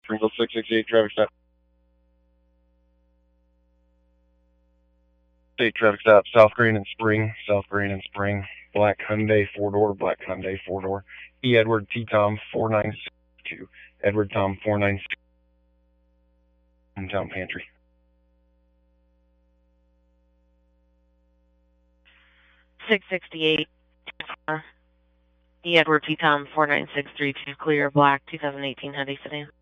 Springfield 668, traffic stop. State traffic stop, South Green and Spring, black Hyundai 4-door, E. Edward T. Tom 4962, Edward Tom 496, hometown pantry. .668, E. Edward T. Tom 49632, clear, black 2018 Hyundai sedan.